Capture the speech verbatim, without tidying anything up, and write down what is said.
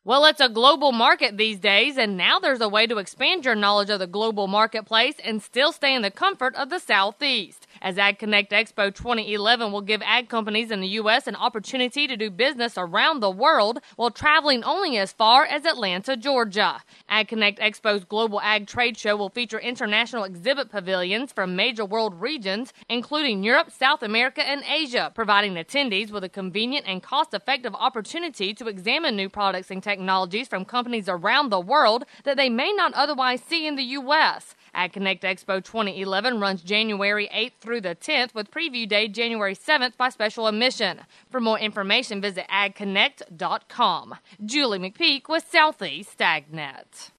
Well, it's a global market these days, and now there's a way to expand your knowledge of the global marketplace and still stay in the comfort of the Southeast. As AgConnect Expo twenty eleven will give ag companies in the U S an opportunity to do business around the world while traveling only as far as Atlanta, Georgia. AgConnect Expo's Global Ag Trade Show will feature international exhibit pavilions from major world regions, including Europe, South America, and Asia, providing attendees with a convenient and cost-effective opportunity to examine new products and technologies from companies around the world that they may not otherwise see in the U S. AgConnect Expo twenty eleven runs January eighth through the tenth, with preview day January seventh by special admission. For more information, visit ag connect dot com. Julie McPeak with Southeast AgNet.